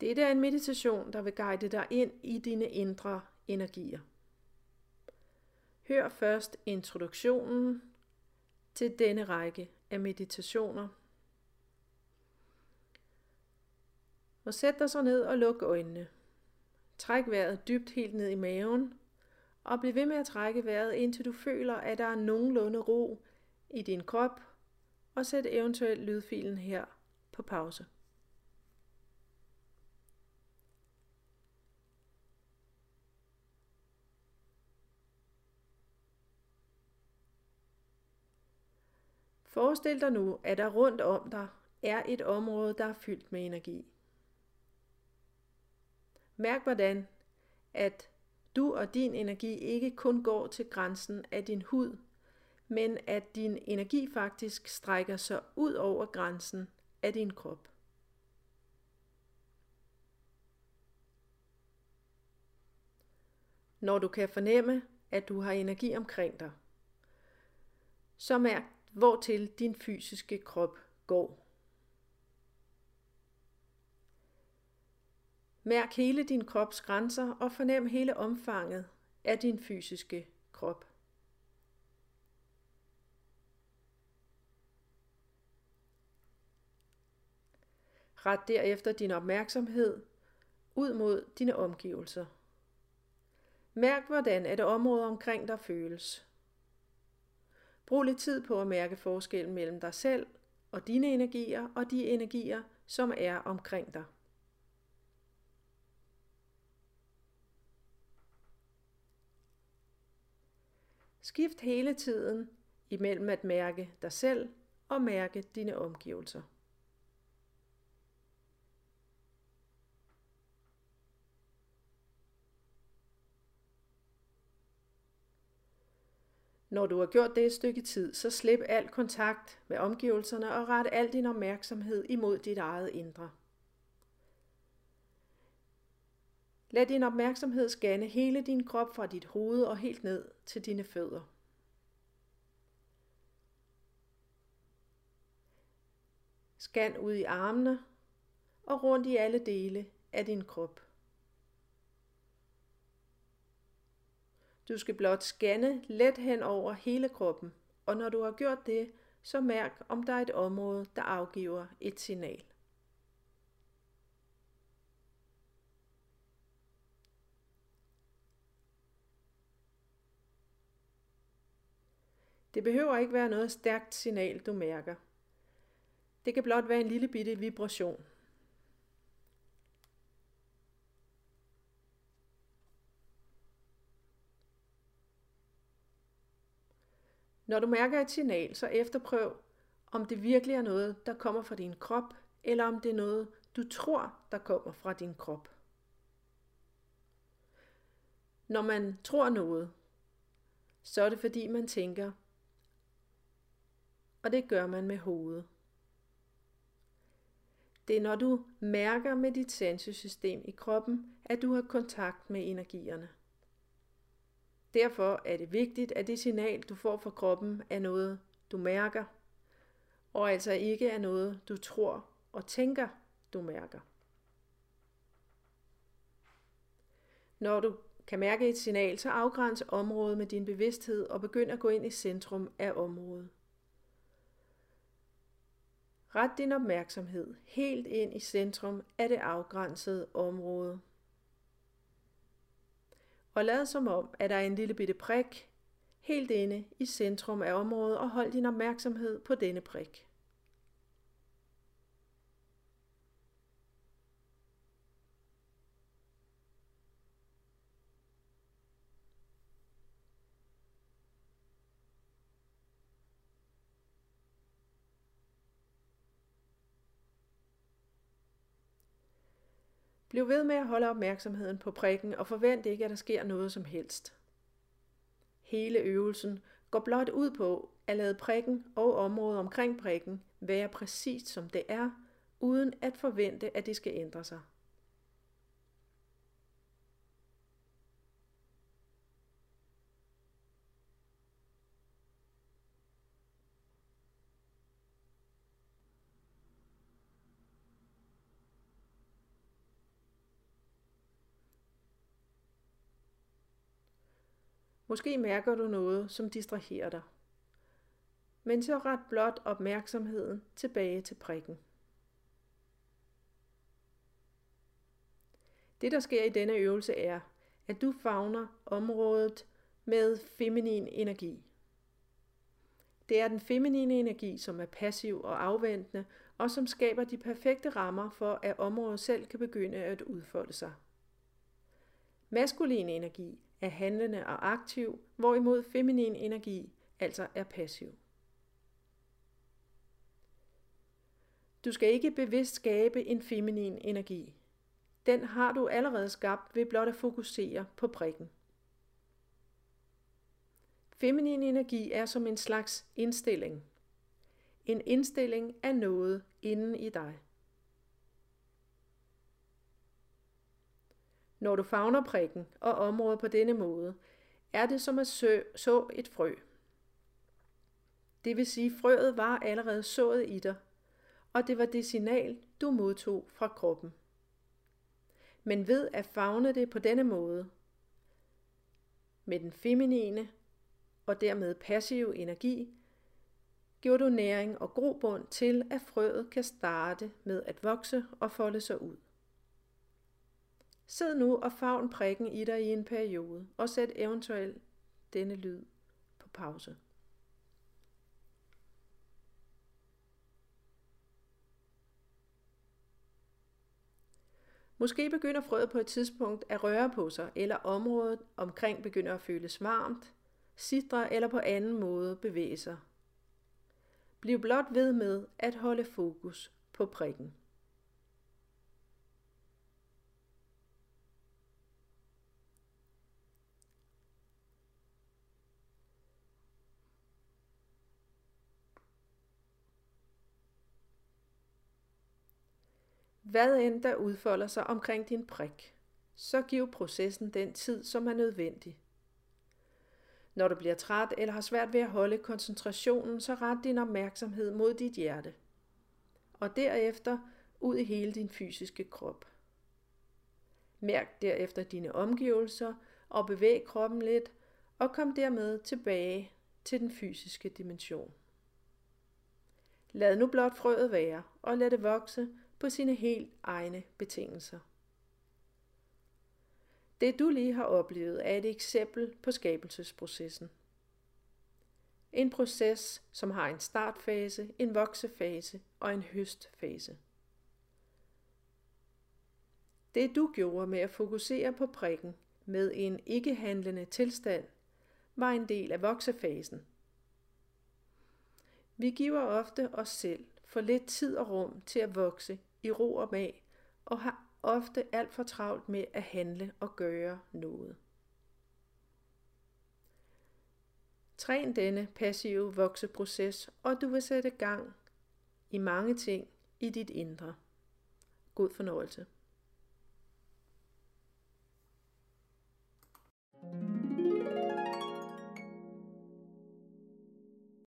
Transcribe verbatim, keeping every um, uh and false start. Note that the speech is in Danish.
Dette er en meditation, der vil guide dig ind i dine indre energier. Hør først introduktionen til denne række af meditationer. Og sæt dig så ned og luk øjnene. Træk vejret dybt helt ned i maven, og bliv ved med at trække vejret, indtil du føler, at der er nogenlunde ro i din krop, og sæt eventuelt lydfilen her på pause. Forestil dig nu, at der rundt om dig er et område, der er fyldt med energi. Mærk hvordan, at du og din energi ikke kun går til grænsen af din hud, men at din energi faktisk strækker sig ud over grænsen af din krop. Når du kan fornemme, at du har energi omkring dig, så mærk, hvortil din fysiske krop går. Mærk hele din krops grænser og fornem hele omfanget af din fysiske krop. Ret derefter din opmærksomhed ud mod dine omgivelser. Mærk hvordan at området omkring dig føles. Brug lidt tid på at mærke forskellen mellem dig selv og dine energier og de energier, som er omkring dig. Skift hele tiden imellem at mærke dig selv og mærke dine omgivelser. Når du har gjort det et stykke tid, så slip al kontakt med omgivelserne og ret al din opmærksomhed imod dit eget indre. Lad din opmærksomhed scanne hele din krop fra dit hoved og helt ned til dine fødder. Scan ud i armene og rundt i alle dele af din krop. Du skal blot scanne let hen over hele kroppen, og når du har gjort det, så mærk, om der er et område, der afgiver et signal. Det behøver ikke være noget stærkt signal, du mærker. Det kan blot være en lille bitte vibration. Når du mærker et signal, så efterprøv, om det virkelig er noget, der kommer fra din krop, eller om det er noget, du tror, der kommer fra din krop. Når man tror noget, så er det fordi man tænker, og det gør man med hovedet. Det er når du mærker med dit sansesystem i kroppen, at du har kontakt med energierne. Derfor er det vigtigt, at det signal, du får fra kroppen, er noget, du mærker, og altså ikke er noget, du tror og tænker, du mærker. Når du kan mærke et signal, så afgræns området med din bevidsthed og begynd at gå ind i centrum af området. Ret din opmærksomhed helt ind i centrum af det afgrænsede område. Og lad som om, at der er en lille bitte prik helt inde i centrum af området, og hold din opmærksomhed på denne prik. Bliv ved med at holde opmærksomheden på prikken og forvent ikke, at der sker noget som helst. Hele øvelsen går blot ud på at lade prikken og området omkring prikken være præcist som det er, uden at forvente, at det skal ændre sig. Måske mærker du noget, som distraherer dig. Men så ret blot opmærksomheden tilbage til prikken. Det, der sker i denne øvelse, er, at du favner området med feminin energi. Det er den feminine energi, som er passiv og afventende, og som skaber de perfekte rammer for, at området selv kan begynde at udfolde sig. Maskulin energi er handlende og aktiv, hvorimod feminin energi altså er passiv. Du skal ikke bevidst skabe en feminin energi. Den har du allerede skabt ved blot at fokusere på prikken. Feminin energi er som en slags indstilling. En indstilling af noget inden i dig. Når du favner prikken og området på denne måde, er det som at så, så et frø. Det vil sige, frøet var allerede sået i dig, og det var det signal, du modtog fra kroppen. Men ved at favne det på denne måde, med den feminine og dermed passive energi, giver du næring og grobund til, at frøet kan starte med at vokse og folde sig ud. Sid nu og favn prikken i dig i en periode, og sæt eventuelt denne lyd på pause. Måske begynder frøet på et tidspunkt at røre på sig, eller området omkring begynder at føles varmt, sidre eller på anden måde bevæge sig. Bliv blot ved med at holde fokus på prikken. Hvad end der udfolder sig omkring din prik, så giv processen den tid, som er nødvendig. Når du bliver træt eller har svært ved at holde koncentrationen, så ret din opmærksomhed mod dit hjerte, og derefter ud i hele din fysiske krop. Mærk derefter dine omgivelser og bevæg kroppen lidt, og kom dermed tilbage til den fysiske dimension. Lad nu blot frøet være, og lad det vokse på sine helt egne betingelser. Det du lige har oplevet er et eksempel på skabelsesprocessen. En proces, som har en startfase, en voksefase og en høstfase. Det du gjorde med at fokusere på prikken med en ikke-handlende tilstand, var en del af voksefasen. Vi giver ofte os selv for lidt tid og rum til at vokse i ro og mag, og har ofte alt for travlt med at handle og gøre noget. Træn denne passive vokseproces, og du vil sætte gang i mange ting i dit indre. God fornøjelse.